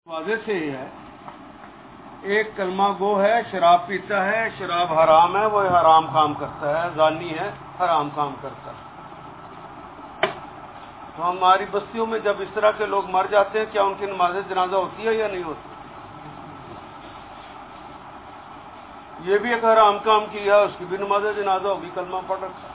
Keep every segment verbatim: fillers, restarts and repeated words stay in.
واضح سے ہی ہے، ایک کلمہ گو ہے، شراب پیتا ہے، شراب حرام ہے، وہ حرام کام کرتا ہے، زانی ہے، حرام کام کرتا ہے۔ تو ہماری بستیوں میں جب اس طرح کے لوگ مر جاتے ہیں، کیا ان کی نماز جنازہ ہوتی ہے یا نہیں ہوتی؟ یہ بھی ایک حرام کام کیا، اس کی بھی نماز جنازہ ہوگی، کلمہ پڑھ رکھا۔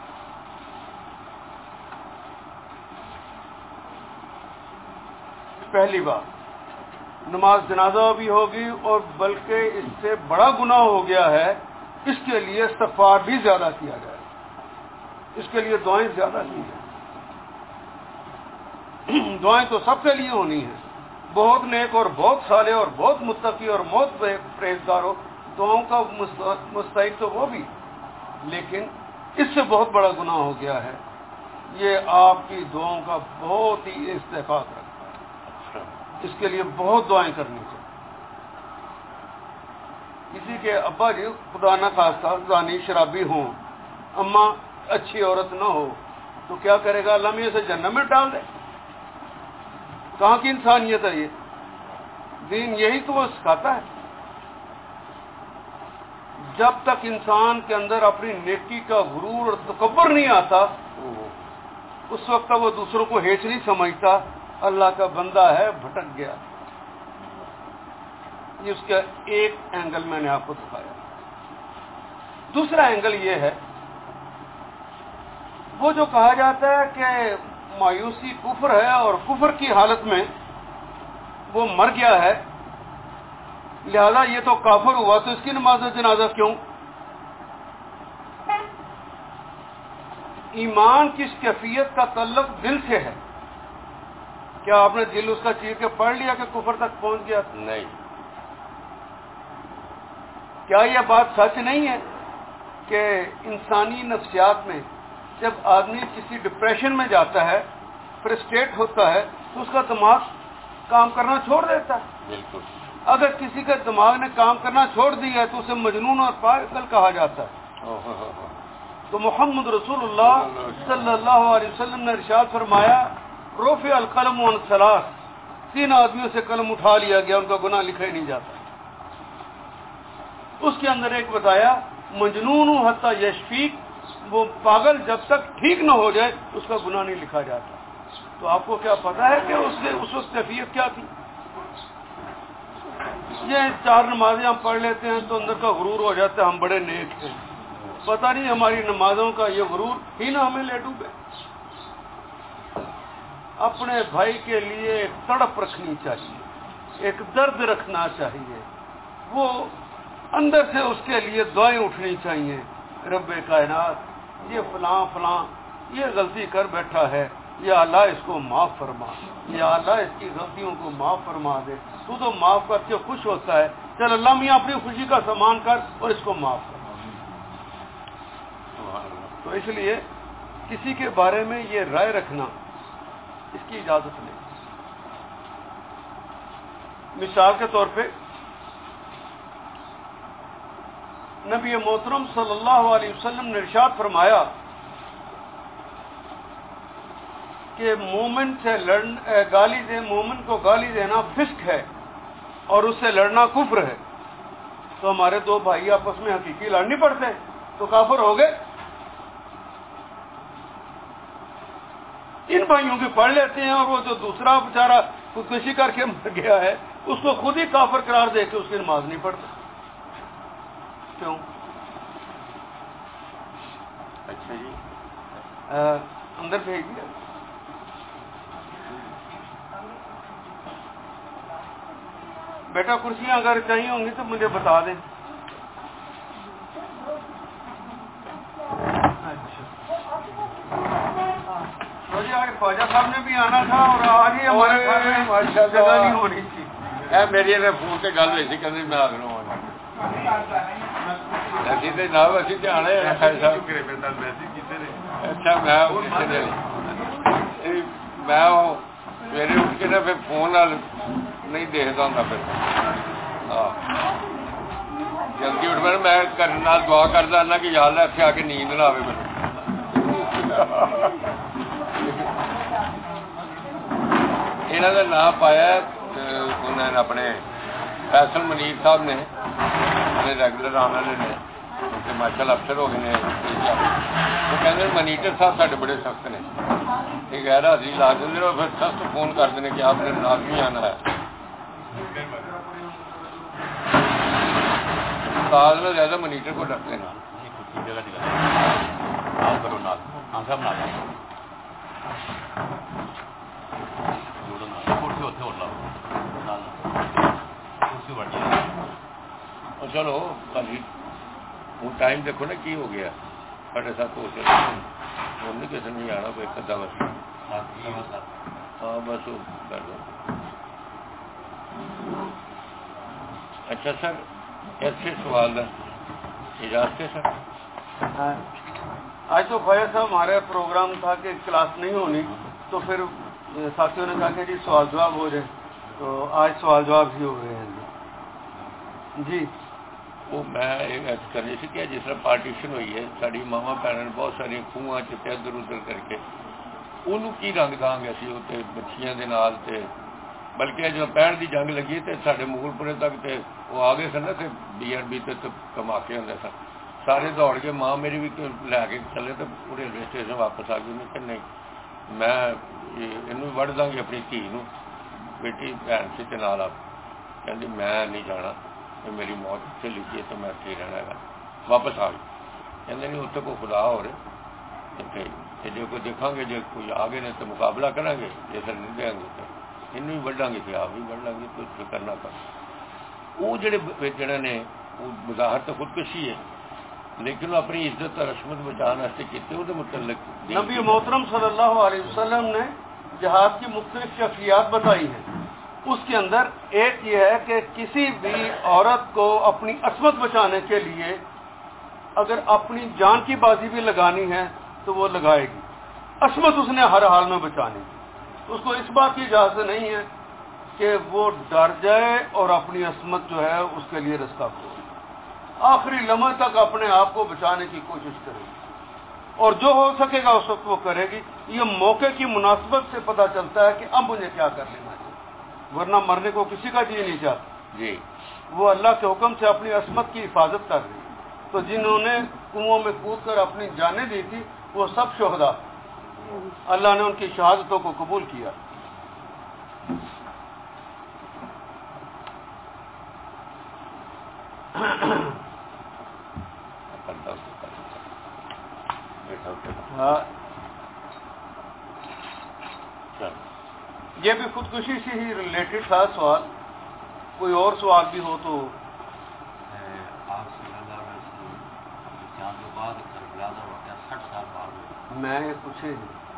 پہلی بات، نماز جنازہ بھی ہوگی، اور بلکہ اس سے بڑا گناہ ہو گیا ہے، اس کے لیے استغفار بھی زیادہ کیا جائے، اس کے لیے دعائیں زیادہ کی جائیں۔ دعائیں تو سب کے لیے ہونی ہیں، بہت نیک اور بہت صالح اور بہت متقی اور بہت پرہیزگار ہو، دعاؤں کا مستحق تو وہ بھی، لیکن اس سے بہت بڑا گناہ ہو گیا ہے، یہ آپ کی دعاؤں کا بہت ہی استحقاق رکھتا ہے، اس کے لیے بہت دعائیں کرنی چاہیے۔ کسی کے ابا جی خدا نہ خواستہ زانی شرابی ہوں، اماں اچھی عورت نہ ہو، تو کیا کرے گا؟ اللہ میاں سے جہنم میں ڈال دے۔ کہاں کی انسانیت ہے یہ؟ دین یہی تو وہ سکھاتا ہے۔ جب تک انسان کے اندر اپنی نیکی کا غرور اور تکبر نہیں آتا، اس وقت وہ دوسروں کو ہیچ نہیں سمجھتا، اللہ کا بندہ ہے، بھٹک گیا۔ یہ اس کا ایک اینگل میں نے آپ کو دکھایا۔ دوسرا اینگل یہ ہے، وہ جو کہا جاتا ہے کہ مایوسی کفر ہے، اور کفر کی حالت میں وہ مر گیا ہے، لہذا یہ تو کافر ہوا، تو اس کی نماز جنازہ کیوں؟ ایمان کی اس کیفیت کا تعلق دل سے ہے۔ کیا آپ نے دل اس کا چیر کے پڑھ لیا کہ کفر تک پہنچ گیا؟ نہیں۔ کیا یہ بات سچ نہیں ہے کہ انسانی نفسیات میں جب آدمی کسی ڈپریشن میں جاتا ہے، فرسٹریٹ ہوتا ہے، تو اس کا دماغ کام کرنا چھوڑ دیتا ہے؟ بالکل۔ اگر کسی کے دماغ نے کام کرنا چھوڑ دیا ہے تو اسے مجنون اور پاگل کہا جاتا ہے۔ تو محمد رسول اللہ صلی اللہ علیہ وسلم نے ارشاد فرمایا، رفع القلم عن ثلاث، تین آدمیوں سے قلم اٹھا لیا گیا، ان کا گناہ لکھا ہی نہیں جاتا۔ اس کے اندر ایک بتایا، مجنون حتی یشفیک، وہ پاگل جب تک ٹھیک نہ ہو جائے اس کا گناہ نہیں لکھا جاتا۔ تو آپ کو کیا پتا ہے کہ اس نے اس وقت کیفیت کیا تھی؟ یہ چار نمازیں ہم پڑھ لیتے ہیں تو اندر کا غرور ہو جاتا ہے، ہم بڑے نیک ہیں، پتہ نہیں ہماری نمازوں کا یہ غرور ہی نہ ہمیں لے ڈوبے۔ اپنے بھائی کے لیے ایک تڑپ رکھنی چاہیے، ایک درد رکھنا چاہیے، وہ اندر سے اس کے لیے دعائیں اٹھنی چاہیے، رب کائنات یہ فلاں فلاں یہ غلطی کر بیٹھا ہے، یا اللہ اس کو معاف فرما، یا اللہ اس کی غلطیوں کو معاف فرما دے، تو تو معاف کر کے خوش ہوتا ہے، چل اللہ میاں اپنی خوشی کا سامان کر اور اس کو معاف کر۔ تو اس لیے کسی کے بارے میں یہ رائے رکھنا، اس کی اجازت نہیں۔ مثال کے طور پہ نبی محترم صلی اللہ علیہ وسلم نے ارشاد فرمایا کہ مومن سے لڑنا، گالی دے مومن کو گالی دینا فسق ہے اور اس سے لڑنا کفر ہے۔ تو ہمارے دو بھائی آپس میں حقیقی لڑ نہیں پڑتے تو کافر ہو گئے؟ ان بھائیوں کی پڑھ لیتے ہیں، اور وہ جو دوسرا بیچارہ خودکشی کر کے مر گیا ہے اس کو خود ہی کافر قرار دے کے اس کی نماز نہیں پڑھتے۔ کیوں؟ اچھا جی، اندر بھیج دیا۔ بیٹا کرسیاں اگر چاہیے ہوں گی تو مجھے بتا دیں۔ اچھا تو جی، آج خواجہ صاحب نے بھی آنا تھا، اور آج ہی ہمارے گھر میں جگہ نہیں ہونی تھی۔ میری نے فون سے گل ہوئی تھی، کہتے میں آ رہا ہوں جناب، اسی تو آنا ہے۔ اچھا، میں سویرے اٹھ کے نا پھر فون نہیں دیکھتا ہوں، پھر جلدی اٹھ پہ میں کرنا دعا کرتا نا کہ یا اللہ اتنے آ کے نیند نہ آئے میرے۔ یہاں کا نام پایا انہوں نے اپنے فیصل منیر صاحب نے ریگولر آنے والے نے کیونکہ ماشاء اللہ افسر ہو گئے ہیں وہ کہتے ہیں منیٹر صاحب سارے بڑے سخت نے یہ غیر حاضری لا دیں اور پھر سخت فون کر دیں کہ آپ نے لازمی آنا ہے. استاد میں زیادہ منیٹر کو ڈرتے ہیں. چلو ہوں ٹائم دیکھو نا کی ہو گیا ساڑھے سات ہو چلے ہوں نہیں کسی نہیں آنا کوئی ایک بس ہاں بس وہ کر دو. اچھا سر ایسے سوال ہے اجازت ہے سر. آج تو خواجہ صاحب ہمارا پروگرام تھا کہ کلاس نہیں ہونی تو پھر ساتھیوں نے کہا کہ جی سوال جواب ہو جائے تو آج سوال جواب ہی ہو رہے ہیں. جی وہ میں ایک کرنی سی کہ جس طرح پارٹیشن ہوئی ہے ساری ماوا بھن بہت ساری خواہ چتے ادھر ادھر کر کے انہوں کی رنگ داں گے سی اتنے بچیاں دے نال تے بلکہ جو پہن دی جنگ لگی تے سارے مغل پورے تک تے وہ آ گئے سن نا بی آر بی تے دھماکے ہوندے سن سارے دوڑ کے ماں میری بھی لے کے چلے تو ریلوے اسٹیشن واپس آ گئی. میں کہ نہیں میں یہ وڑ داں گی اپنی دھی نوں بیٹی بھن سے تے نال آپ کہندی میں نہیں جانا میری موت اتنے لکھی ہے تو میں اتنے رہنا ہے. واپس آ گئی کہتے نہیں اتنے کوئی خدا ہو رہے جی کوئی دیکھا گے جی کوئی آ گئے تو مقابلہ کریں گے جیسے نہیں دیں گے تو انہوں بھی بڑھا گے تو آپ بھی بڑھ گے تو کرنا پڑ. وہ جڑے جڑے نے وہ مظاہر تو خودکشی ہے لیکن وہ اپنی عزت اور رسمت بچانے واسطے کیتے وہ متعلق نبی محترم صلی اللہ علیہ وسلم نے جہاد کی مختلف کیفیات بتائی ہیں. اس کے اندر ایک یہ ہے کہ کسی بھی عورت کو اپنی عصمت بچانے کے لیے اگر اپنی جان کی بازی بھی لگانی ہے تو وہ لگائے گی. عصمت اس نے ہر حال میں بچانی. اس کو اس بات کی اجازت نہیں ہے کہ وہ ڈر جائے اور اپنی عصمت جو ہے اس کے لیے رستہ کھولے. آخری لمحے تک اپنے آپ کو بچانے کی کوشش کرے گی اور جو ہو سکے گا اس وقت وہ کرے گی. یہ موقع کی مناسبت سے پتہ چلتا ہے کہ اب مجھے کیا کر لینا چاہیے ورنہ مرنے کو کسی کا جی نہیں چاہتا. جی وہ اللہ کے حکم سے اپنی عصمت کی حفاظت کر رہی ہے. تو جنہوں نے کنووں میں کود کر اپنی جانیں دی تھی وہ سب شہداء اللہ نے ان کی شہادتوں کو قبول کیا. ہاں یہ بھی خودکشی سے ہی ریلیٹڈ تھا سوال. کوئی اور سوال بھی ہو تو میں پوچھے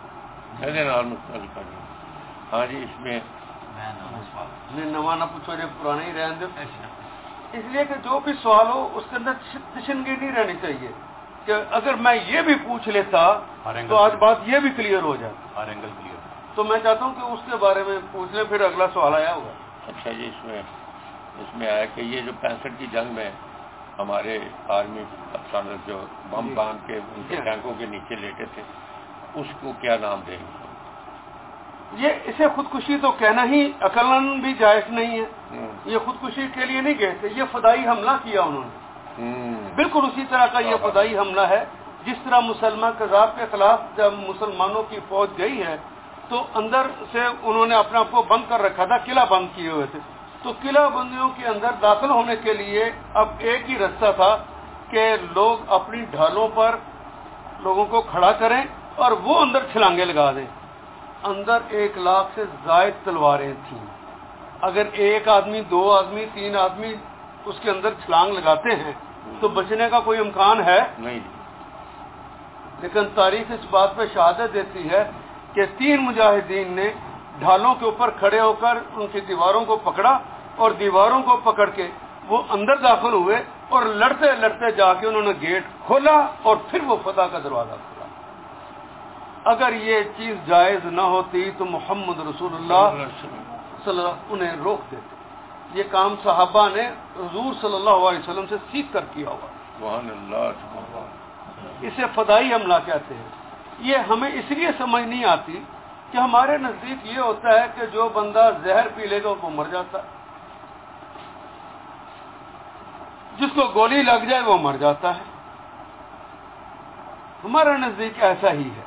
ہاں جی اس میں نہیں نواں نہ پوچھو جب پرانے ہی رہنے دو. اس لیے کہ جو بھی سوال ہو اس کے اندر تشنگی نہیں رہنی چاہیے کہ اگر میں یہ بھی پوچھ لیتا تو آج بات یہ بھی کلیئر ہو جائے. ہر اینگل کلیئر. تو میں چاہتا ہوں کہ اس کے بارے میں پوچھ لیں پھر اگلا سوال آیا ہوگا. اچھا جی اس میں اس میں آیا کہ یہ جو پینسٹھ کی جنگ میں ہمارے آرمی افسر جو بم باندھ کے ان کے ٹینکوں کے نیچے لیٹے تھے اس کو کیا نام دیں گے؟ یہ اسے خودکشی تو کہنا ہی عقلاً بھی جائز نہیں ہے. یہ خودکشی کے لیے نہیں کہتے, یہ فدائی حملہ کیا انہوں نے. بالکل اسی طرح کا یہ فدائی حملہ ہے جس طرح مسلمان کذاب کے خلاف جب مسلمانوں کی فوج گئی ہے تو اندر سے انہوں نے اپنے آپ کو بند کر رکھا تھا, قلعہ بند کیے ہوئے تھے. تو قلعہ بندیوں کے اندر داخل ہونے کے لیے اب ایک ہی رستہ تھا کہ لوگ اپنی ڈھالوں پر لوگوں کو کھڑا کریں اور وہ اندر چھلانگے لگا دیں. اندر ایک لاکھ سے زائد تلواریں تھیں. اگر ایک آدمی, دو آدمی, تین آدمی اس کے اندر چھلانگ لگاتے ہیں تو بچنے کا کوئی امکان ہے نہیں. لیکن تاریخ اس بات پہ شہادت دیتی ہے کہ تین مجاہدین نے ڈھالوں کے اوپر کھڑے ہو کر ان کی دیواروں کو پکڑا اور دیواروں کو پکڑ کے وہ اندر داخل ہوئے اور لڑتے لڑتے جا کے انہوں نے گیٹ کھولا اور پھر وہ فتح کا دروازہ کھولا. اگر یہ چیز جائز نہ ہوتی تو محمد رسول اللہ صلی اللہ علیہ وسلم انہیں روک دیتے. یہ کام صحابہ نے حضور صلی اللہ علیہ وسلم سے سیکھ کر کیا ہوا. سبحان اللہ. اسے فدائی حملہ کہتے ہیں. یہ ہمیں اس لیے سمجھ نہیں آتی کہ ہمارے نزدیک یہ ہوتا ہے کہ جو بندہ زہر پی لے گا وہ مر جاتا ہے، جس کو گولی لگ جائے وہ مر جاتا ہے. ہمارا نزدیک ایسا ہی ہے.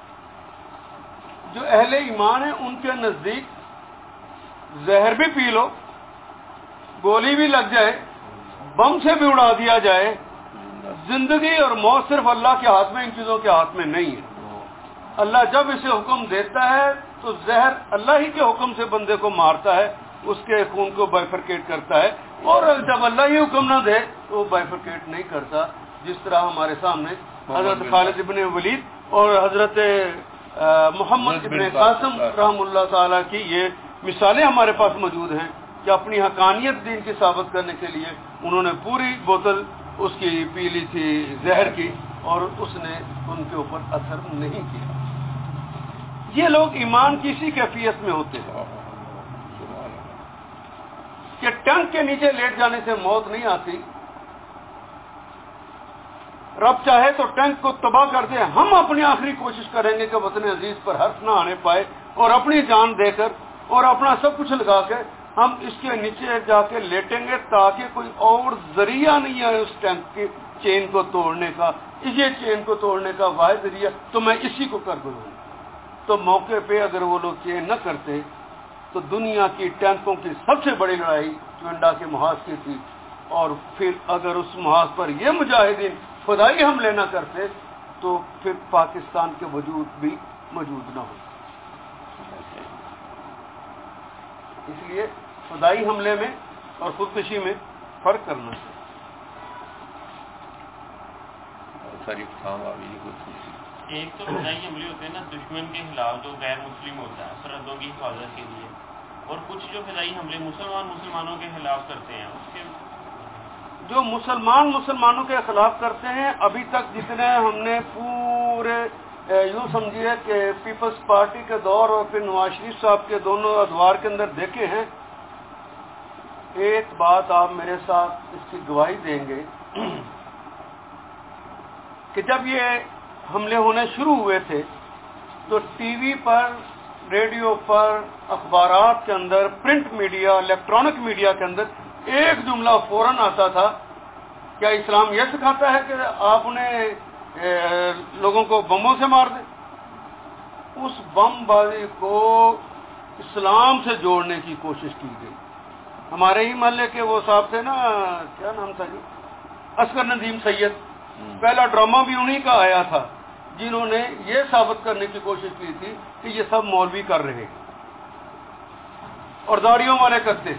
جو اہل ایمان ہیں ان کے نزدیک زہر بھی پی لو، گولی بھی لگ جائے، بم سے بھی اڑا دیا جائے، زندگی اور موت صرف اللہ کے ہاتھ میں، ان چیزوں کے ہاتھ میں نہیں ہے. اللہ جب اسے حکم دیتا ہے تو زہر اللہ ہی کے حکم سے بندے کو مارتا ہے، اس کے خون کو بائفرکیٹ کرتا ہے، اور جب اللہ ہی حکم نہ دے تو وہ بائفرکیٹ نہیں کرتا. جس طرح ہمارے سامنے حضرت خالد ابن ولید اور حضرت محمد ابن قاسم رحم اللہ تعالیٰ کی یہ مثالیں ہمارے پاس موجود ہیں کہ اپنی حقانیت دین کی ثابت کرنے کے لیے انہوں نے پوری بوتل اس کی پی لی تھی زہر کی، اور اس نے ان کے اوپر اثر نہیں کیا. یہ لوگ ایمان کی اسی کیفیت میں ہوتے ہیں کہ ٹنک کے نیچے لیٹ جانے سے موت نہیں آتی. رب چاہے تو ٹینک کو تباہ کر دے، ہم اپنی آخری کوشش کریں گے کہ وطن عزیز پر حرف نہ آنے پائے، اور اپنی جان دے کر اور اپنا سب کچھ لگا کے ہم اس کے نیچے جا کے لیٹیں گے تاکہ کوئی اور ذریعہ نہیں ہے اس ٹینک کی چین کو توڑنے کا. یہ چین کو توڑنے کا واحد ذریعہ تو میں اسی کو کر دوں. تو موقع پہ اگر وہ لوگ چین نہ کرتے تو دنیا کی ٹینکوں کی سب سے بڑی لڑائی ٹوینڈا کے محاذ کی تھی، اور پھر اگر اس محاذ پر یہ مجاہدین خدائی حملے نہ کرتے تو پھر پاکستان کے وجود بھی موجود نہ ہوتا. اس لیے خدائی حملے میں اور خودکشی میں فرق کرنا چاہیے. ایک تو خدائی حملے ہوتے ہیں نا دشمن کے خلاف جو غیر مسلم ہوتا ہے سرحدوں کی حفاظت کے لیے، اور کچھ جو خدائی حملے مسلمان مسلمانوں کے خلاف کرتے ہیں. اس کے جو مسلمان مسلمانوں کے خلاف کرتے ہیں، ابھی تک جتنے ہم نے پورے یوں سمجھیے کہ پیپلز پارٹی کے دور اور پھر نواز شریف صاحب کے دونوں ادوار کے اندر دیکھے ہیں، ایک بات آپ میرے ساتھ اس کی گواہی دیں گے کہ جب یہ حملے ہونے شروع ہوئے تھے تو ٹی وی پر، ریڈیو پر، اخبارات کے اندر، پرنٹ میڈیا، الیکٹرانک میڈیا کے اندر ایک جملہ فوراً آتا تھا، کیا اسلام یہ سکھاتا ہے کہ آپ انہیں لوگوں کو بموں سے مار دیں؟ اس بم بازی کو اسلام سے جوڑنے کی کوشش کی گئی. ہمارے ہی محلے کے وہ صاحب تھے نا، کیا نام تھا جی، اصغر ندیم سید، پہلا ڈرامہ بھی انہی کا آیا تھا جنہوں نے یہ ثابت کرنے کی کوشش کی تھی کہ یہ سب مولوی کر رہے اور داڑیوں والے کرتے.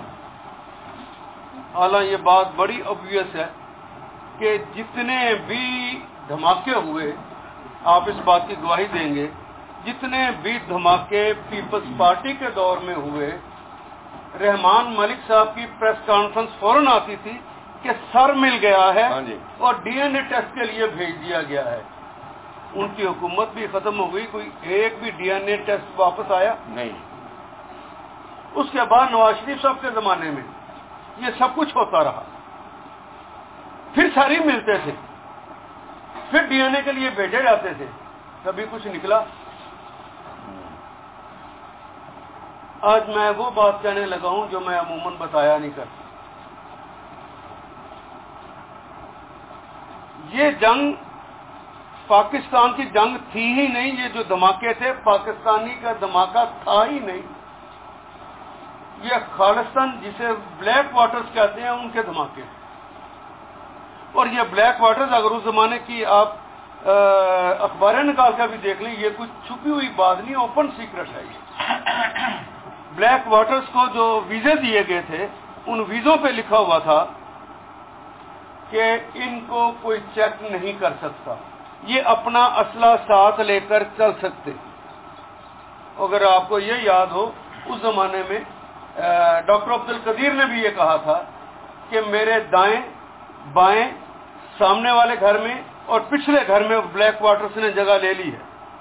حالانکہ یہ بات بڑی obvious ہے کہ جتنے بھی دھماکے ہوئے، آپ اس بات کی گواہی دیں گے، جتنے بھی دھماکے پیپلز پارٹی کے دور میں ہوئے، رحمان ملک صاحب کی پریس کانفرنس فوراً آتی تھی کہ سر مل گیا ہے اور ڈی این اے ٹیسٹ کے لیے بھیج دیا گیا ہے. ان کی حکومت بھی ختم ہو گئی، کوئی ایک بھی ڈی این اے ٹیسٹ واپس آیا نہیں. اس کے بعد نواز شریف صاحب کے زمانے میں یہ سب کچھ ہوتا رہا. پھر ساری ملتے تھے، پھر ڈی این اے کے لیے بھیجے جاتے تھے، کبھی کچھ نکلا. آج میں وہ بات کہنے لگا ہوں جو میں عموماً بتایا نہیں کرتا. یہ جنگ پاکستان کی جنگ تھی ہی نہیں، یہ جو دھماکے تھے پاکستانی کا دھماکہ تھا ہی نہیں. یہ خالصتاً جسے بلیک واٹرز کہتے ہیں ان کے دھماکے. اور یہ بلیک واٹرز اگر اس زمانے کی آپ اخباریں نکال کر بھی دیکھ لیں، یہ کچھ چھپی ہوئی بات نہیں، اوپن سیکرٹ ہے. یہ بلیک واٹرز کو جو ویزے دیے گئے تھے ان ویزوں پہ لکھا ہوا تھا کہ ان کو کوئی چیک نہیں کر سکتا، یہ اپنا اسلحہ ساتھ لے کر چل سکتے. اگر آپ کو یہ یاد ہو، اس زمانے میں ڈاکٹر عبد القدیر نے بھی یہ کہا تھا کہ میرے دائیں بائیں سامنے والے گھر میں اور پچھلے گھر میں بلیک واٹرز نے جگہ لے لی ہے.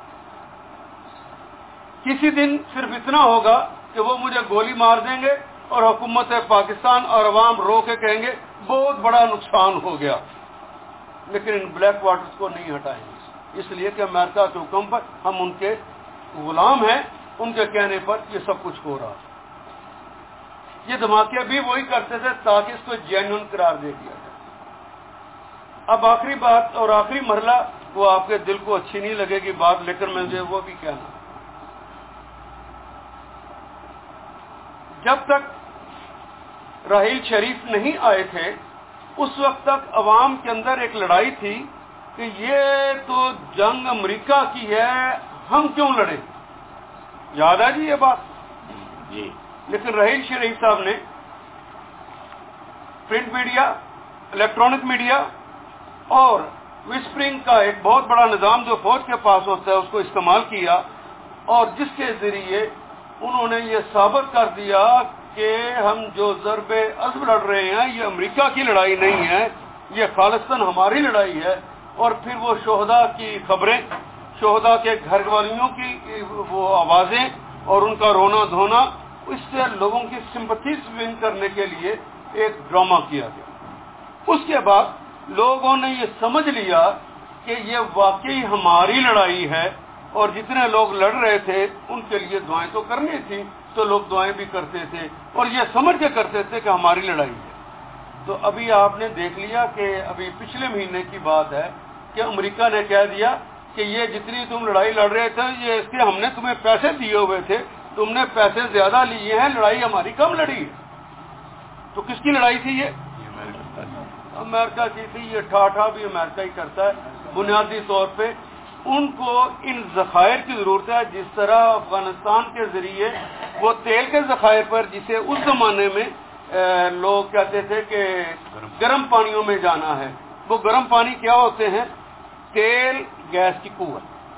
کسی دن صرف اتنا ہوگا کہ وہ مجھے گولی مار دیں گے اور حکومت پاکستان اور عوام رو کے کہیں گے بہت بڑا نقصان ہو گیا، لیکن ان بلیک واٹرز کو نہیں ہٹائیں گے، اس لیے کہ امریکہ کے حکم پر ہم ان کے غلام ہیں ان کے کہنے پر یہ سب کچھ ہو رہا تھا. یہ دھماکے بھی وہی کرتے تھے تاکہ اس کو جینون قرار دے دیا جائے. اب آخری بات اور آخری مرحلہ وہ آپ کے دل کو اچھی نہیں لگے گی بات، لیکن میں وہ بھی کہنا، جب تک راحیل شریف نہیں آئے تھے اس وقت تک عوام کے اندر ایک لڑائی تھی کہ یہ تو جنگ امریکہ کی ہے، ہم کیوں لڑیں. یاد ہے جی یہ بات جی. لیکن راحیل شریف صاحب نے پرنٹ میڈیا، الیکٹرانک میڈیا اور وسپرنگ کا ایک بہت بڑا نظام جو فوج کے پاس ہوتا ہے اس کو استعمال کیا، اور جس کے ذریعے انہوں نے یہ ثابت کر دیا کہ ہم جو ضرب عزم لڑ رہے ہیں یہ امریکہ کی لڑائی نہیں ہے، یہ خالصتاً ہماری لڑائی ہے. اور پھر وہ شہداء کی خبریں، شہداء کے گھر والیوں کی وہ آوازیں اور ان کا رونا دھونا، اس سے لوگوں کی سمپتھیز ون کرنے کے لیے ایک ڈرامہ کیا گیا. اس کے بعد لوگوں نے یہ سمجھ لیا کہ یہ واقعی ہماری لڑائی ہے، اور جتنے لوگ لڑ رہے تھے ان کے لیے دعائیں تو کرنی تھی تو لوگ دعائیں بھی کرتے تھے اور یہ سمجھ کے کرتے تھے کہ ہماری لڑائی ہے. تو ابھی آپ نے دیکھ لیا کہ ابھی پچھلے مہینے کی بات ہے کہ امریکہ نے کہہ دیا کہ یہ جتنی تم لڑائی لڑ رہے تھے یہ اس کے ہم نے تمہیں پیسے دیے ہوئے تھے، تم نے پیسے زیادہ لیے ہیں، لڑائی ہماری کم لڑی ہے. تو کس کی لڑائی تھی یہ؟ امریکہ کی تھی. یہ ٹھاٹھا بھی امریکہ ہی کرتا ہے. بنیادی طور پہ ان کو ان ذخائر کی ضرورت ہے، جس طرح افغانستان کے ذریعے وہ تیل کے ذخائر پر، جسے اس زمانے میں لوگ کہتے تھے کہ گرم پانیوں میں جانا ہے. وہ گرم پانی کیا ہوتے ہیں؟ تیل گیس کی قوت،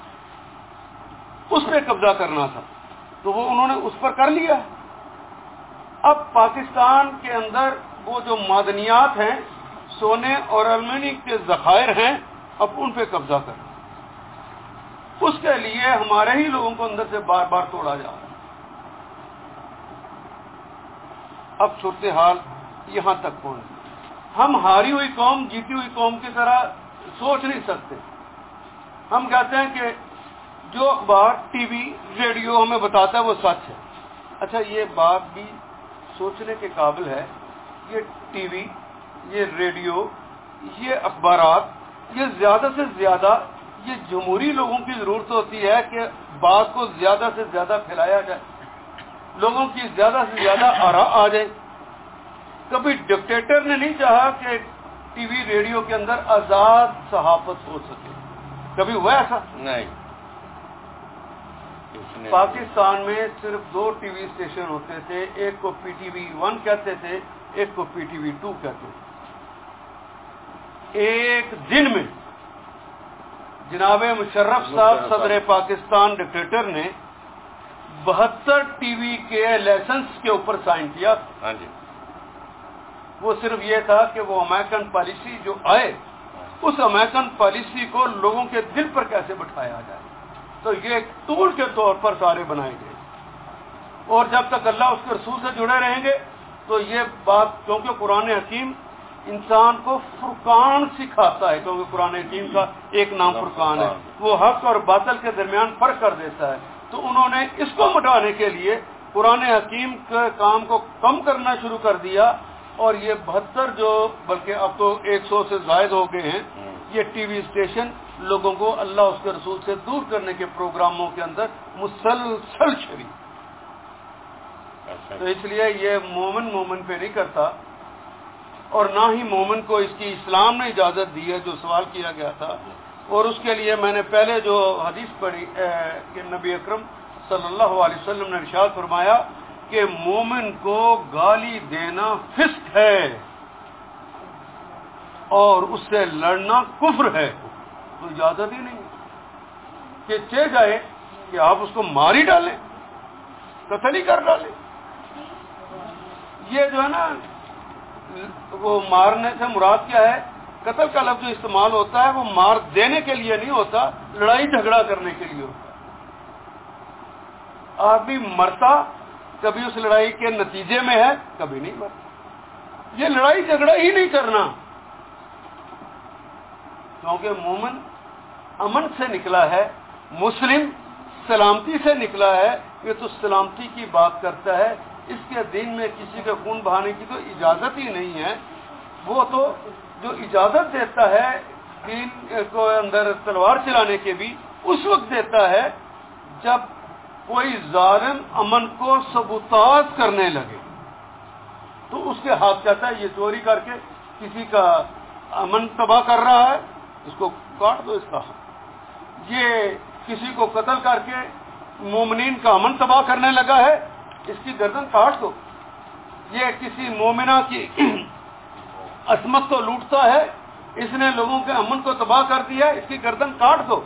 اس پہ قبضہ کرنا تھا تو وہ انہوں نے اس پر کر لیا. اب پاکستان کے اندر وہ جو معدنیات ہیں، سونے اور ایلومینیم کے ذخائر ہیں، اب ان پہ قبضہ کرنا، اس کے لیے ہمارے ہی لوگوں کو اندر سے بار بار توڑا جا رہا ہے. اب صورتحال یہاں تک پہنچ، ہم ہاری ہوئی قوم جیتی ہوئی قوم کی طرح سوچ نہیں سکتے. ہم کہتے ہیں کہ جو اخبار، ٹی وی، ریڈیو ہمیں بتاتا ہے وہ سچ ہے. اچھا یہ بات بھی سوچنے کے قابل ہے، یہ ٹی وی، یہ ریڈیو، یہ اخبارات، یہ زیادہ سے زیادہ یہ جمہوری لوگوں کی ضرورت ہوتی ہے کہ بات کو زیادہ سے زیادہ پھیلایا جائے، لوگوں کی زیادہ سے زیادہ آراء آ جائے. کبھی ڈکٹیٹر نے نہیں چاہا کہ ٹی وی ریڈیو کے اندر آزاد صحافت ہو سکے، کبھی ہوا ایسا نہیں. پاکستان میں صرف دو ٹی وی اسٹیشن ہوتے تھے، ایک کو پی ٹی وی ون کہتے تھے، ایک کو پی ٹی وی ٹو کہتے تھے. ایک دن میں جناب مشرف صاحب صدر پاکستان ڈکٹیٹر نے بہتر ٹی وی کے لائسنس کے اوپر سائن کیا. ہاں جی. وہ صرف یہ تھا کہ وہ امریکن پالیسی جو آئے اس امریکن پالیسی کو لوگوں کے دل پر کیسے بٹھایا جائے. تو یہ ایک ٹول کے طور پر سارے بنائے گئے، اور جب تک اللہ اس کے رسول سے جڑے رہیں گے تو یہ بات، کیونکہ قرآن حکیم انسان کو فرقان سکھاتا ہے، کیونکہ قرآن حکیم کا ایک نام فرقان ہے، وہ حق اور باطل کے درمیان فرق کر دیتا ہے. تو انہوں نے اس کو مٹانے کے لیے قرآن حکیم کے کام کو کم کرنا شروع کر دیا، اور یہ بہتر جو بلکہ اب تو ایک سو سے زائد ہو گئے ہیں یہ ٹی وی اسٹیشن لوگوں کو اللہ اس کے رسول سے دور کرنے کے پروگراموں کے اندر مسلسل شریک. تو اس لیے یہ مومن مومن پہ نہیں کرتا، اور نہ ہی مومن کو اس کی اسلام نے اجازت دی ہے جو سوال کیا گیا تھا. اور اس کے لیے میں نے پہلے جو حدیث پڑھی کہ نبی اکرم صلی اللہ علیہ وسلم نے ارشاد فرمایا کہ مومن کو گالی دینا فسق ہے اور اس سے لڑنا کفر ہے. تو اجازت ہی نہیں کہ چہ جائے کہ آپ اس کو مار ہی ڈالیں، قتل ہی کر ڈالیں. یہ جو ہے نا وہ مارنے سے مراد کیا ہے؟ قتل کا لفظ جو استعمال ہوتا ہے وہ مار دینے کے لیے نہیں ہوتا، لڑائی جھگڑا کرنے کے لیے ہوتا. آدمی مرتا کبھی اس لڑائی کے نتیجے میں ہے، کبھی نہیں مرتا. یہ لڑائی جھگڑا ہی نہیں کرنا، کیونکہ مومن امن سے نکلا ہے، مسلم सलामती से निकला है, ये तो सलामती की बात करता है। इसके दीन में किसी के खून बहाने की तो इजाज़त ही नहीं है। वो तो जो इजाज़त देता है दीन को अंदर तलवार चलाने के भी उस वक्त देता है जब कोई जालिम अमन को सबूताज करने लगे, तो उसके हाथ कहता है ये चोरी करके किसी का अमन तबाह कर रहा है, इसको काट दो इसका हाथ। ये किसी को कत्ल करके मोमिनीन का अमन तबाह करने लगा है, इसकी गर्दन काट दो। ये किसी मोमिना की असमत को लूटता है, इसने लोगों के अमन को तबाह कर दिया, इसकी गर्दन काट दो।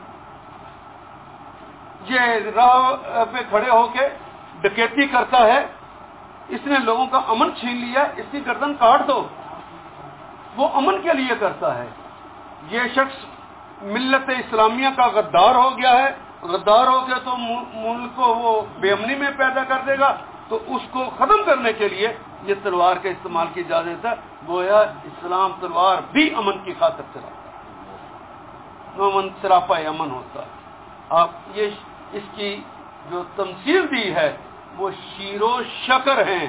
ये राह पे खड़े होके डकैती करता है, इसने लोगों का अमन छीन लिया, इसकी गर्दन काट दो। वो अमन के लिए करता है। ये शख्स मिल्लत इस्लामिया का गद्दार हो गया है, गद्दार हो गया तो मुल्क को वो बेअमनी में पैदा कर देगा, तो उसको खत्म करने के लिए ये तलवार के इस्तेमाल की इजाजत है। गोया इस्लाम तलवार भी अमन की खातिर चलाता है, अमन सरापा अमन होता है। आप ये इसकी जो तमसील दी है वो शीरो शकर हैं,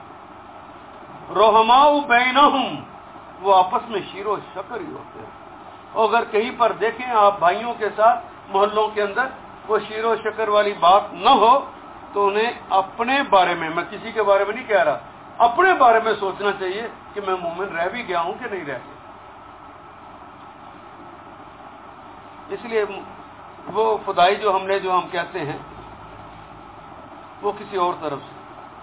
रोहमाउ बैनहुम, वो आपस में शीरो शकर ही होते हैं। और अगर कहीं पर देखें आप भाइयों के साथ मोहल्लों के अंदर वो शीरो शकर वाली बात न हो, तो उन्हें अपने बारे में, मैं किसी के बारे में नहीं कह रहा, अपने बारे में सोचना चाहिए कि मैं मोमिन रह भी गया हूं कि नहीं रह गया। इसलिए वो खुदाई जो हमले जो हम कहते हैं वो किसी और तरफ से।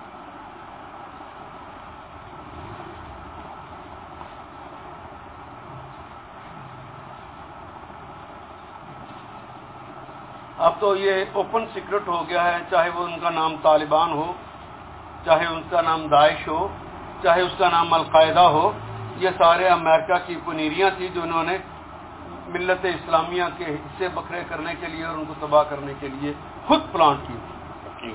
अब तो ये ओपन सीक्रेट हो गया है, चाहे वो उनका नाम तालिबान हो, चाहे उनका नाम दाइश हो, चाहे उसका नाम अलकायदा हो, ये सारे अमेरिका की पनीरियां थी जो उन्होंने मिल्लत इस्लामिया के हिस्से बखरे करने के लिए और उनको तबाह करने के लिए खुद प्लान की थी।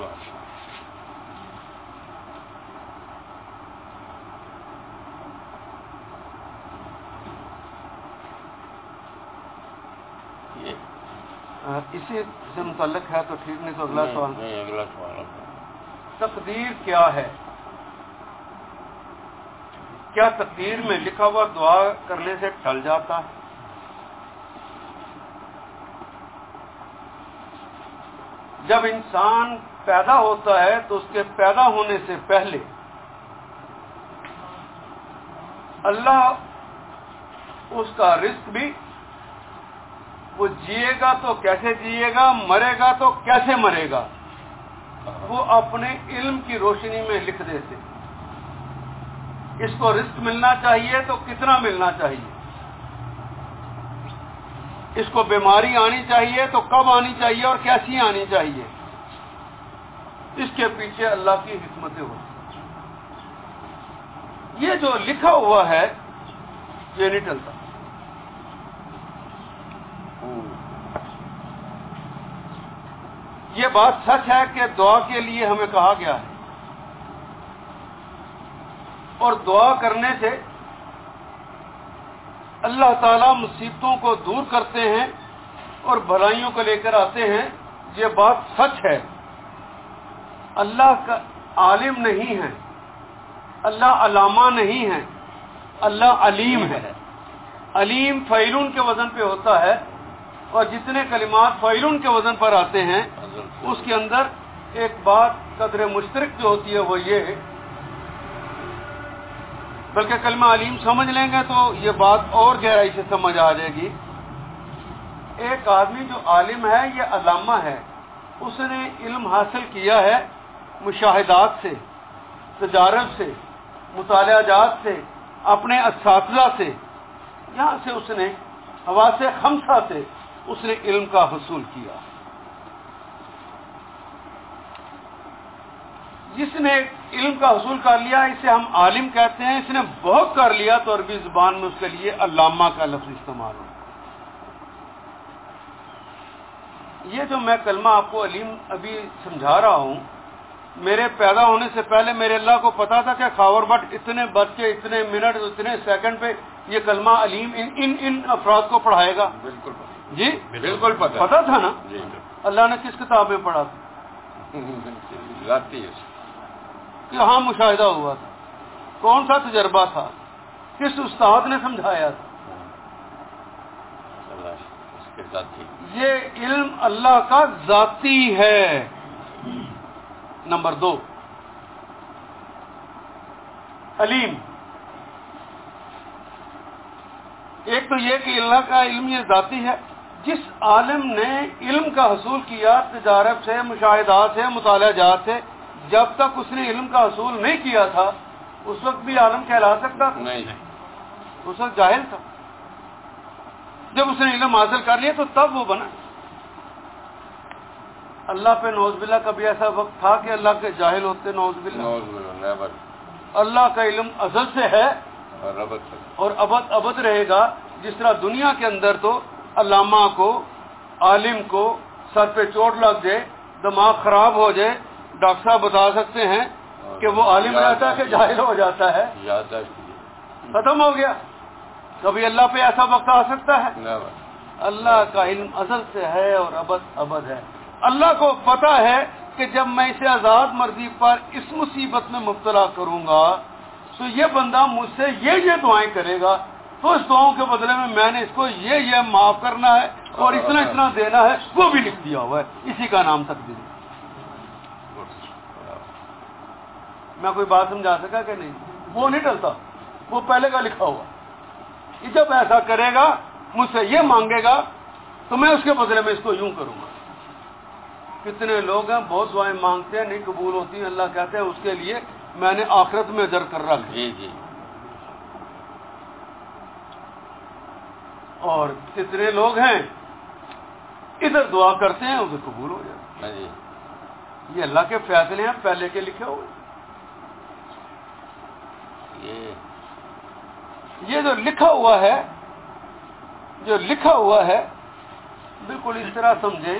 इसी से मुतल्लिक है तो ठीक, नहीं तो अगला सवाल। अगला सवाल तकदीर क्या है? क्या तकदीर में लिखा हुआ दुआ करने से टल जाता है? जब इंसान पैदा होता है तो उसके पैदा होने से पहले अल्लाह उसका रिस्क भी, वो जिएगा तो कैसे जिएगा, मरेगा तो कैसे मरेगा, वो अपने इल्म की रोशनी में लिख देते। इसको रिस्क मिलना चाहिए तो कितना मिलना चाहिए, इसको बीमारी आनी चाहिए तो कब आनी चाहिए और कैसी आनी चाहिए, इसके पीछे अल्लाह की हिकमतें होती। ये जो लिखा हुआ है ये नहीं टलता। ये बात सच है कि दुआ के लिए हमें कहा गया है, और दुआ करने से अल्लाह ताला मुसीबतों को दूर करते हैं और भलाइयों को लेकर आते हैं। ये बात सच है। अल्लाह का आलिम नहीं है, अल्लाह अलामा नहीं है, अल्लाह अलीम है। अलीम फ़ैलून के वजन पे होता है, और जितने कलिमात फ़ैलून के वजन पर आते हैं उसके अंदर एक बात कदर मुश्तरक जो होती है वो ये, बल्कि कलमा अलीम समझ लेंगे तो ये बात और गहराई से समझ आ जाएगी। एक आदमी जो आलिम है ये अलामा है, उसने इल्म हासिल किया है मुशाहिदात से, तजारब से, मुतालियाजात से, अपने असातिज़ा से, यहाँ से उसने हवासे खमसा से उसने इल्म का हुसूल किया। जिसने इल्म का हुसूल कर लिया इसे हम आलिम कहते हैं। इसने बहुत कर लिया तो अरबी जुबान में उसके लिए अल्लामा का लफ्ज़ इस्तेमाल हो। ये जो मैं कलमा आपको अलीम अभी समझा रहा हूं, मेरे पैदा होने से पहले मेरे अल्लाह को पता था कि खावर बट इतने बच्चे, इतने मिनट, इतने सेकंड पे ये कलमा अलीम इन इन इन अफराद को पढ़ाएगा। बिल्कुल जी बिल्कुल पता पता था ना। जी। اللہ نے کس کتاب میں پڑھا تھا؟ ذاتی کہ ہاں مشاہدہ ہوا تھا. کون سا تجربہ تھا؟ کس استاد نے سمجھایا تھا؟ اس کے ذاتی. یہ علم اللہ کا ذاتی ہے. نمبر دو، علیم. ایک تو یہ کہ اللہ کا علم یہ ذاتی ہے. جس عالم نے علم کا حصول کیا تجارب سے، مشاہدات سے، مطالعہ جات سے، جب تک اس نے علم کا حصول نہیں کیا تھا اس وقت بھی عالم کہلا سکتا تھا؟ نہیں. اس وقت جاہل تھا. جب اس نے علم حاصل کر لیا تو تب وہ بنا. اللہ پہ نوز باللہ کبھی ایسا وقت تھا کہ اللہ کے جاہل ہوتے؟ نوز باللہ. اللہ کا علم ازل سے ہے اور ابد ابد رہے گا. جس طرح دنیا کے اندر تو علامہ کو، عالم کو سر پہ چوٹ لگ جائے، دماغ خراب ہو جائے، ڈاکٹر صاحب بتا سکتے ہیں کہ وہ عالم رہتا ہے کہ جاہل ہو جاتا ہے، ختم ہو گیا. کبھی اللہ پہ ایسا وقت آ سکتا ہے؟ اللہ کا علم ازل سے ہے اور ابد ابد ہے. اللہ کو پتا ہے کہ جب میں اسے آزاد مرضی پر اس مصیبت میں مبتلا کروں گا تو یہ بندہ مجھ سے یہ یہ دعائیں کرے گا، تو اس دعاؤں کے بدلے میں میں نے اس کو یہ یہ معاف کرنا ہے اور اتنا اتنا دینا ہے. وہ بھی لکھ دیا ہوا ہے. اسی کا نام تقدیر. میں کوئی بات سمجھا سکا کہ نہیں؟ وہ نہیں ٹلتا، وہ پہلے کا لکھا ہوا. جب ایسا کرے گا، مجھ سے یہ مانگے گا تو میں اس کے بدلے میں اس کو یوں کروں گا. کتنے لوگ ہیں بہت دعائیں مانگتے ہیں، نہیں قبول ہوتی ہیں. اللہ کہتے ہیں اس کے لیے میں نے آخرت میں اجر کر رکھا. جی جی. اور کتنے لوگ ہیں ادھر دعا کرتے ہیں ادھر قبول ہو جاتا ہے. یہ اللہ کے فیصلے ہیں، پہلے کے لکھے ہوئے. یہ جو لکھا ہوا ہے، جو لکھا ہوا ہے بالکل اس طرح سمجھیں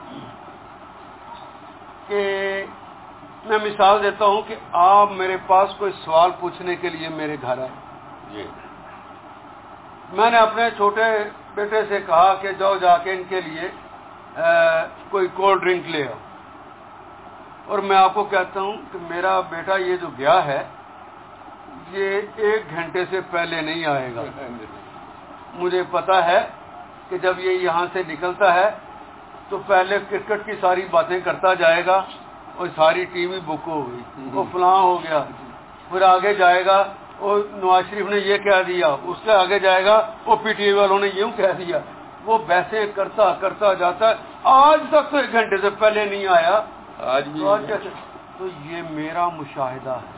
کہ میں مثال دیتا ہوں کہ آپ میرے پاس کوئی سوال پوچھنے کے لیے میرے گھر آئے. جی. میں نے اپنے چھوٹے بیٹے سے کہا کہ جاؤ جا کے ان کے لیے کوئی کولڈ ڈرنک لے آؤ. اور میں آپ کو کہتا ہوں کہ میرا بیٹا یہ جو گیا ہے یہ ایک گھنٹے سے پہلے نہیں آئے گا. مجھے پتا ہے کہ جب یہ یہاں سے نکلتا ہے تو پہلے کرکٹ کی ساری باتیں کرتا جائے گا اور ساری ٹیم ہی بک ہو گئی، وہ فلاں ہو گیا. پھر آگے جائے گا اور نواز شریف نے یہ کہہ دیا، اس کے آگے جائے گا وہ پی ٹی آئی والوں نے یوں کہہ دیا. وہ بحثیں کرتا کرتا جاتا ہے. آج تک تو ایک گھنٹے سے پہلے نہیں آیا. آج بھی تو یہ میرا مشاہدہ ہے.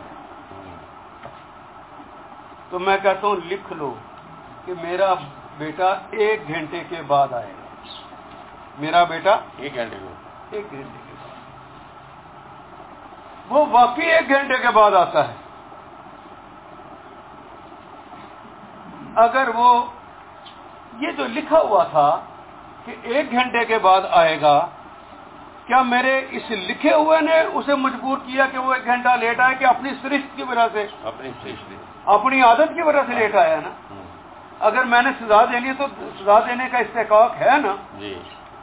تو میں کہتا ہوں لکھ لو کہ میرا بیٹا ایک گھنٹے کے بعد آئے گا. میرا بیٹا ایک گھنٹے کو ایک گھنٹے کے بعد. وہ واقعی ایک گھنٹے کے بعد آتا ہے. اگر وہ یہ جو لکھا ہوا تھا کہ ایک گھنٹے کے بعد آئے گا، کیا میرے اس لکھے ہوئے نے اسے مجبور کیا کہ وہ ایک گھنٹہ لیٹ آئے کہ اپنی سرشت کی وجہ سے، اپنی سرشت اپنی عادت کی وجہ سے لیٹ آیا نا؟ اگر میں نے سزا دینی ہے تو سزا دینے کا استحقاق ہے نا. جی.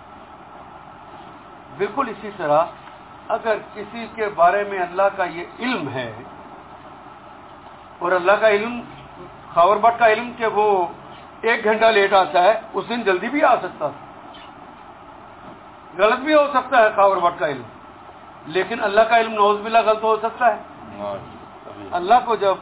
بالکل اسی طرح اگر کسی کے بارے میں اللہ کا یہ علم ہے اور اللہ کا علم خاور بٹ کا علم کہ وہ ایک گھنٹہ لیٹ آتا ہے، اس دن جلدی بھی آ سکتا تھا، غلط بھی ہو سکتا ہے خاور بٹ کا علم. لیکن اللہ کا علم نعوذ باللہ غلط ہو سکتا ہے. اللہ کو جب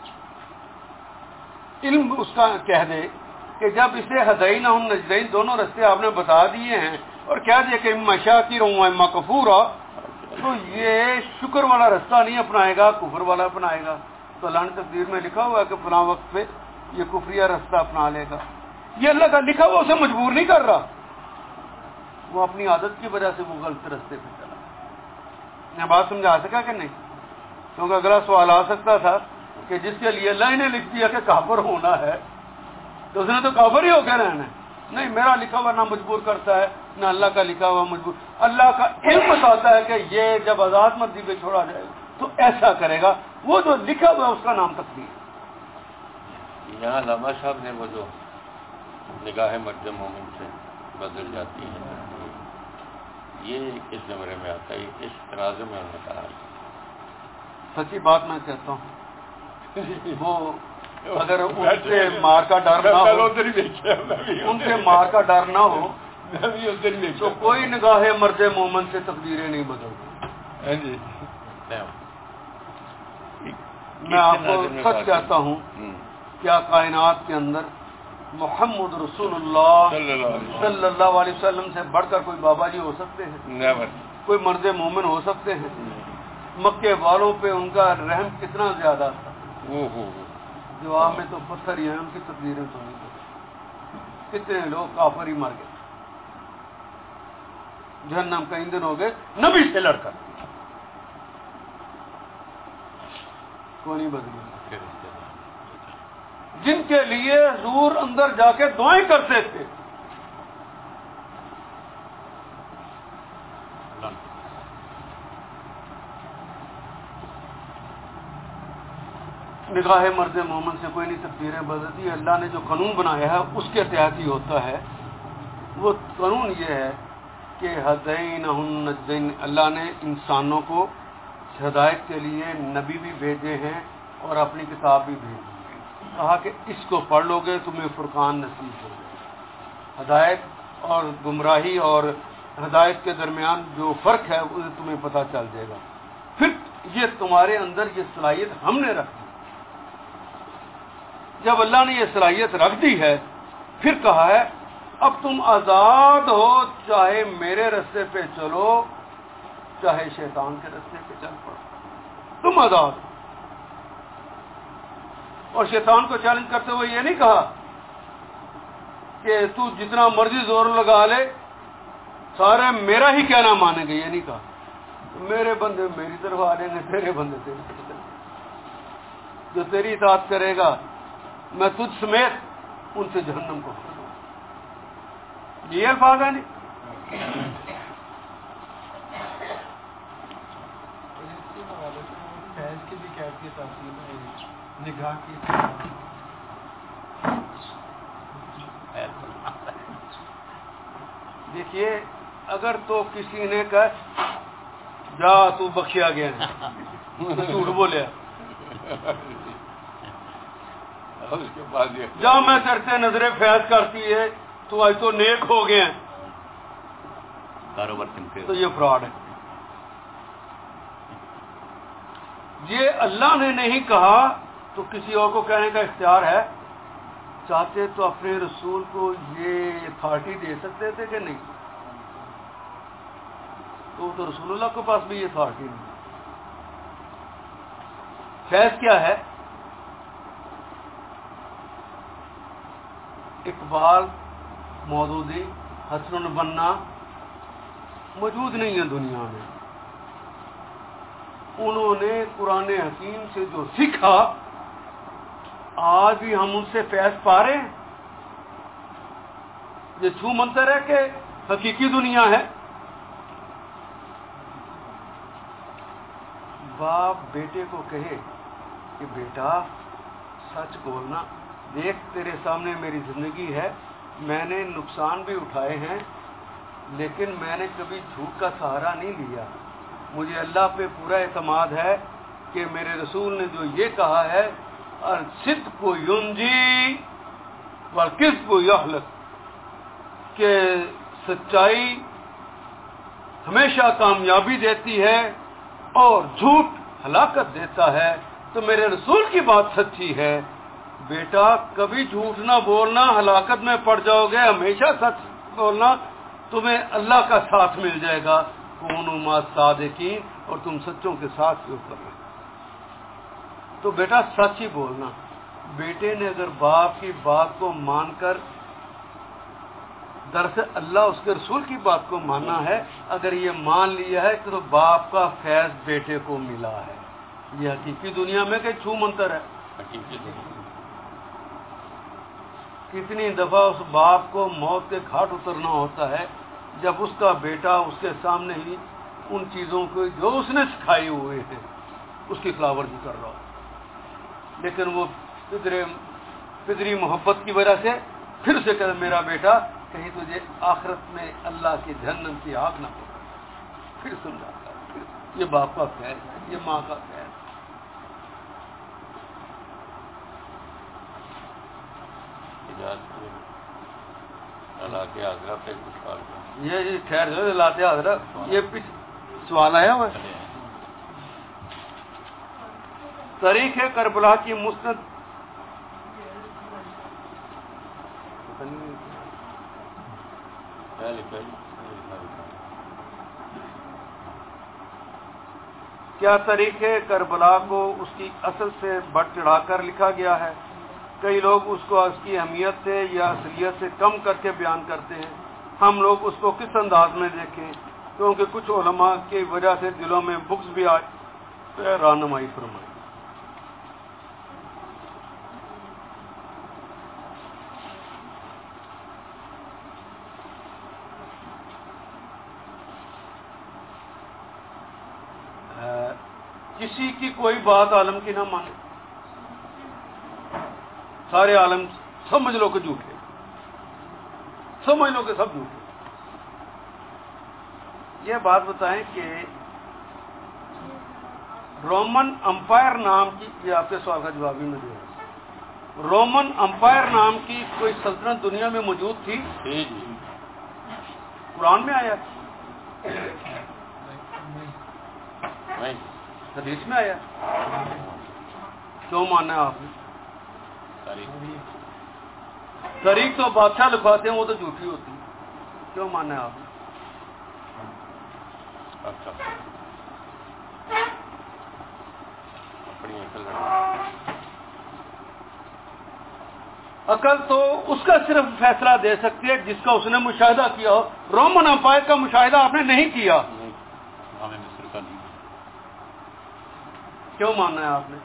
علم اس کا کہہ دے کہ جب اسے ہدین ہم نجدین دونوں رستے آپ نے بتا دیے ہیں اور کہہ دیا کہ اما شاکر و اما کفورا، تو یہ شکر والا رستہ نہیں اپنائے گا، کفر والا اپنائے گا. تو اللہ نے تقدیر میں لکھا ہوا ہے کہ فلاں وقت پہ یہ کفریہ رستہ اپنا لے گا. یہ اللہ کا لکھا ہوا اسے مجبور نہیں کر رہا، وہ اپنی عادت کی وجہ سے وہ غلط رستے پہ چلا. میں بات سمجھا سکا کہ نہیں؟ کیونکہ اگلا سوال آ سکتا تھا کہ جس کے لیے اللہ نے لکھ دیا کہ کافر ہونا ہے تو اس نے تو کافر ہی ہو کے رہنا ہے. نہیں، میرا لکھا ہوا نہ مجبور کرتا ہے نہ اللہ کا لکھا ہوا مجبور. اللہ کا علم بتاتا ہے کہ یہ جب آزاد مرضی پہ چھوڑا جائے گا تو ایسا کرے گا. وہ جو لکھا ہوا ہے اس کا نام تقدیر. یہاں علامہ صاحب نے وہ جو نگاہ مرد مومن سے بدل جاتی ہے یہ کس زمرے میں آتا ہے؟ اس تنازع میں انہوں نے کہا سچی بات میں کہتا ہوں، وہ اگر ان سے مار کا ڈر نہ ہو ان سے مار کا ڈر نہ ہو تو کوئی نگاہ مرد مومن سے تقدیریں نہیں بدلتی۔ میں آپ کو سچ کہتا ہوں، کیا کائنات کے اندر محمد رسول اللہ صلی اللہ علیہ وسلم سے بڑھ کر کوئی بابا جی ہو سکتے ہیں؟ کوئی مرد مومن ہو سکتے ہیں؟ مکے والوں پہ ان کا رحم کتنا زیادہ تھا، جواب میں تو پتھر ہی ہیں، ان کی تقدیریں تو نہیں تھیں۔ کتنے لوگ کافر ہی مر گئے، جہنم کا ایندھن ہو گئے نبی سے لڑ کر، کوئی نہیں بدلی۔ جن کے لیے حضور اندر جا کے دعائیں کرتے تھے، نگاہ مرد مومن سے کوئی نہیں تقدیریں بدلتی۔ اللہ نے جو قانون بنایا ہے اس کے تحت ہی ہوتا ہے۔ وہ قانون یہ ہے کہ ہدینہم النجدین، اللہ نے انسانوں کو ہدایت کے لیے نبی بھی بھیجے ہیں اور اپنی کتاب بھی بھیجی ہے۔ کہا کہ اس کو پڑھ لو گے تمہیں فرقان نصیب ہوگا، ہدایت اور گمراہی اور ہدایت کے درمیان جو فرق ہے وہ تمہیں پتہ چل جائے گا۔ پھر یہ تمہارے اندر یہ صلاحیت ہم نے رکھ دی۔ جب اللہ نے یہ صلاحیت رکھ دی ہے پھر کہا ہے اب تم آزاد ہو، چاہے میرے رستے پہ چلو چاہے شیطان کے رستے پہ چل پڑو، تم آزاد ہو۔ اور شیطان کو چیلنج کرتے ہوئے یہ نہیں کہا کہ تو جتنا مرضی زور لگا لے سارے میرا ہی کہنا مانیں گے، یہ نہیں کہا میرے بندے میری طرف آ جائیں گے، تیرے بندے تیری طرف آ جائیں گے، جو تیری اطاعت کرے گا میں تجھ سمیت ان سے جہنم کو کھڑا دوں۔ یہ الفاظ ہیں نہیں۔ فیض کی بھی کیفیت آتی ہے، نگاہ کی۔ دیکھیے اگر تو کسی نے کہا جا تو بخشیا گیا ہے، جھوٹ بولیا، اس کے بعد یہ جا میں کرتے نظریں فیض کرتی ہے تو آج تو نیک ہو گئے ہیں، کاروبار تو یہ فراڈ ہے۔ یہ اللہ نے نہیں کہا تو کسی اور کو کہنے کا اختیار ہے۔ چاہتے تو اپنے رسول کو یہ اتھارٹی دے سکتے تھے کہ نہیں، تو تو رسول اللہ کے پاس بھی یہ اتھارٹی نہیں۔ فیض کیا ہے؟ اقبال، مودودی، حسن البنا موجود نہیں ہے دنیا میں، انہوں نے قرآن حکیم سے جو سیکھا آج بھی ہم ان سے فیض پا رہے ہیں۔ یہ چھو منتر ہے کہ حقیقی دنیا ہے۔ باپ بیٹے کو کہے کہ بیٹا سچ بولنا، دیکھ تیرے سامنے میری زندگی ہے، میں نے نقصان بھی اٹھائے ہیں لیکن میں نے کبھی جھوٹ کا سہارا نہیں لیا، مجھے اللہ پہ پورا اعتماد ہے کہ میرے رسول نے جو یہ کہا ہے الصدق ینجی والکذب یہلک، کہ سچائی ہمیشہ کامیابی دیتی ہے اور جھوٹ ہلاکت دیتا ہے، تو میرے رسول کی بات سچی ہے۔ بیٹا کبھی جھوٹ نہ بولنا، ہلاکت میں پڑ جاؤ گے، ہمیشہ سچ بولنا، تمہیں اللہ کا ساتھ مل جائے گا، کونوا مع الصادقین، اور تم سچوں کے ساتھ کے اوپر رہے۔ تو بیٹا سچ ہی بولنا۔ بیٹے نے اگر باپ کی بات کو مان کر، دراصل اللہ اس کے رسول کی بات کو ماننا ہے، اگر یہ مان لیا ہے تو باپ کا فیض بیٹے کو ملا ہے۔ یہ حقیقی دنیا میں کہ چھو منتر ہے؟ کتنی دفعہ اس باپ کو موت کے گھاٹ اترنا ہوتا ہے جب اس کا بیٹا اس کے سامنے ہی ان چیزوں کو جو اس نے سکھائی ہوئے ہیں اس کی خلاف ورزی کر رہا ہو، لیکن وہ فطری فطری محبت کی وجہ سے پھر سے کہے میرا بیٹا کہیں تجھے آخرت میں اللہ کی جہنم کی آگ نہ ہو۔ پھر سمجھاتا ہے، پھر یہ باپ کا خیر ہے، یہ ماں کا خیر ہے۔ یہ یہ خیر جو لاتے حضرت یہ سوال آیا ہوا ہے۔ تاریخ کربلا کی مستند کیا تاریخ کربلا کو اس کی اصل سے بڑھ چڑھا کر لکھا گیا ہے؟ کئی لوگ اس کو اس کی اہمیت سے یا اصلیت سے کم کر کے بیان کرتے ہیں، ہم لوگ اس کو کس انداز میں دیکھیں؟ کیونکہ کچھ علماء کی وجہ سے دلوں میں بغض بھی آئے، رہنمائی فرمائے۔ کسی کی کوئی بات عالم کی نہ مانے، سارے عالم سمجھ لو کہ جھوٹے، سمجھ لو کہ سب جھوٹے۔ یہ بات بتائیں کہ رومن امپائر نام کی، یہ آپ کے سوال کا جواب ہی میں دے رہا ہوں، رومن امپائر نام کی کوئی سلطنت دنیا میں موجود تھی؟ قرآن میں آیا، حدیث میں آیا، کیوں ماننا ہے آپ نے؟ تاریخ تو بادشاہ لکھواتے ہیں، وہ تو جھوٹی ہوتی ہے، کیوں ماننا ہے آپ نے؟ عقل تو اس کا صرف فیصلہ دے سکتی ہے جس کا اس نے مشاہدہ کیا ہو۔ رومن امپائر کا مشاہدہ آپ نے نہیں کیا، کیوں ماننا ہے آپ نے؟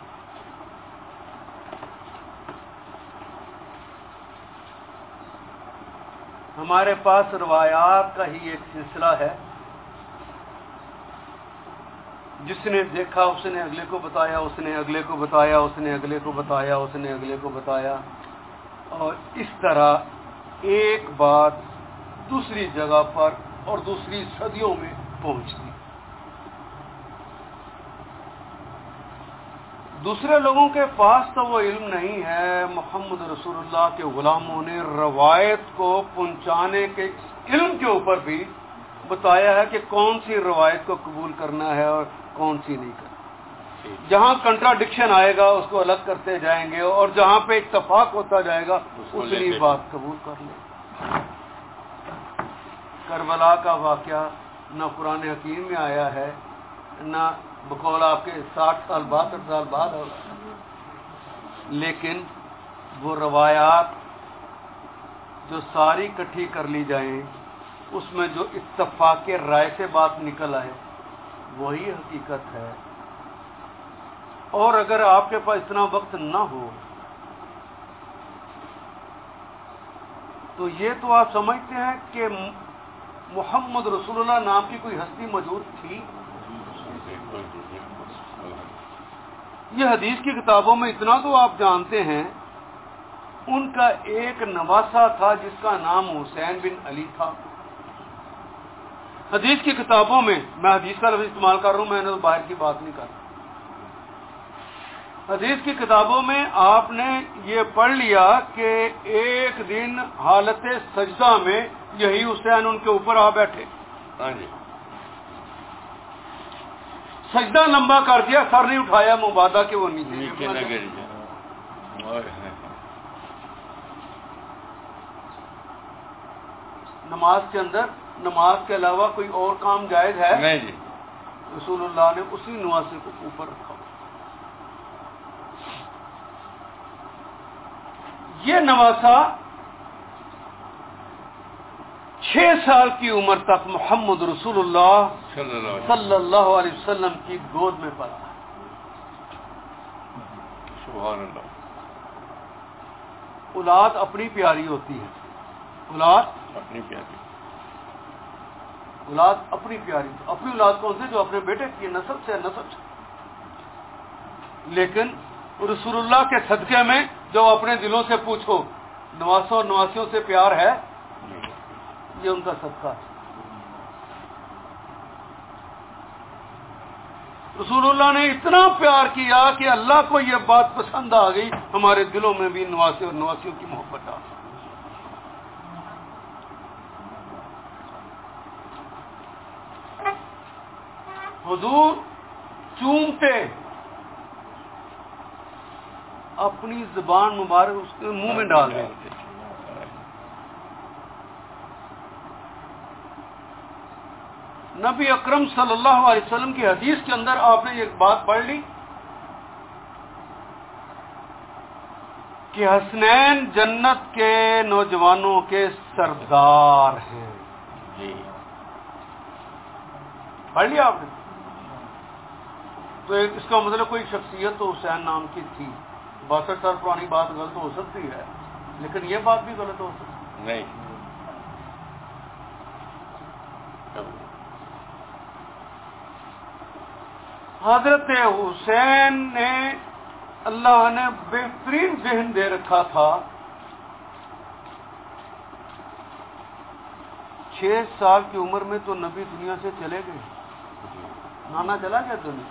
ہمارے پاس روایات کا ہی ایک سلسلہ ہے، جس نے دیکھا اس نے اگلے کو بتایا، اس نے اگلے کو بتایا، اس نے اگلے کو بتایا، اس نے اگلے کو بتایا، اور اس طرح ایک بات دوسری جگہ پر اور دوسری صدیوں میں پہنچتی۔ دوسرے لوگوں کے پاس تو وہ علم نہیں ہے۔ محمد رسول اللہ کے غلاموں نے روایت کو پہنچانے کے علم کے اوپر بھی بتایا ہے کہ کون سی روایت کو قبول کرنا ہے اور کون سی نہیں کرنا۔ جہاں کنٹراڈکشن آئے گا اس کو الگ کرتے جائیں گے، اور جہاں پہ اتفاق ہوتا جائے گا اتنی بات قبول کر لیں۔ کربلا کا واقعہ نہ قرآن حکیم میں آیا ہے، نہ بقول آپ کے ساٹھ سال بعد سٹھ سال بعد ہوگا، لیکن وہ روایات جو ساری اکٹھی کر لی جائیں اس میں جو اتفاق رائے سے بات نکل آئے وہی حقیقت ہے۔ اور اگر آپ کے پاس اتنا وقت نہ ہو تو یہ تو آپ سمجھتے ہیں کہ محمد رسول اللہ نام کی کوئی ہستی موجود تھی؟ یہ حدیث کی کتابوں میں اتنا تو آپ جانتے ہیں، ان کا ایک نواسا تھا جس کا نام حسین بن علی تھا۔ حدیث کی کتابوں میں، میں حدیث کا لفظ استعمال کر رہا ہوں، میں نے تو باہر کی بات نہیں کر رہا، حدیث کی کتابوں میں آپ نے یہ پڑھ لیا کہ ایک دن حالت سجدہ میں یہی حسین ان کے اوپر آ بیٹھے، سجدہ لمبا کر دیا، سر نہیں اٹھایا، مبادہ کہ وہ نیچے نہ گر جائے۔ نماز کے اندر نماز کے علاوہ کوئی اور کام جائز ہے؟ نہیں جی۔ رسول اللہ نے اسی نواسے کو اوپر رکھا۔ یہ نواسا چھ سال کی عمر تک محمد رسول اللہ صلی اللہ علیہ وسلم کی گود میں پلا۔ سبحان اللہ۔ اولاد اپنی پیاری ہوتی ہے، اولاد اپنی پیاری، اولاد اپنی پیاری، اپنی اولاد کون سی؟ جو اپنے بیٹے کی نسل سے نسل سے۔ لیکن رسول اللہ کے صدقے میں جو اپنے دلوں سے پوچھو نواسوں اور نواسیوں سے پیار ہے، یہ ان کا صدقہ ہے۔ رسول اللہ نے اتنا پیار کیا کہ اللہ کو یہ بات پسند آ گئی، ہمارے دلوں میں بھی نواسی اور نواسیوں کی محبت آ گئی۔ حضور چومتے، اپنی زبان مبارک اس کے منہ میں ڈال دیتے۔ نبی اکرم صلی اللہ علیہ وسلم کی حدیث کے اندر آپ نے ایک بات پڑھ لی کہ حسنین جنت کے نوجوانوں کے سردار ہیں۔ جی پڑھ لیا آپ نے؟ تو ایک اس کا مطلب کوئی شخصیت تو حسین نام کی تھی۔ باسٹھ سال پرانی بات غلط ہو سکتی ہے، لیکن یہ بات بھی غلط ہو سکتی نہیں، حضرت حسین نے اللہ نے بہترین ذہن دے رکھا تھا۔ چھ سال کی عمر میں تو نبی دنیا سے چلے گئے، نانا چلا گیا دنیا،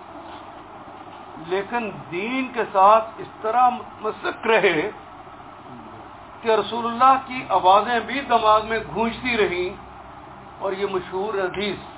لیکن دین کے ساتھ اس طرح متمسک رہے کہ رسول اللہ کی آوازیں بھی دماغ میں گونجتی رہیں، اور یہ مشہور حدیث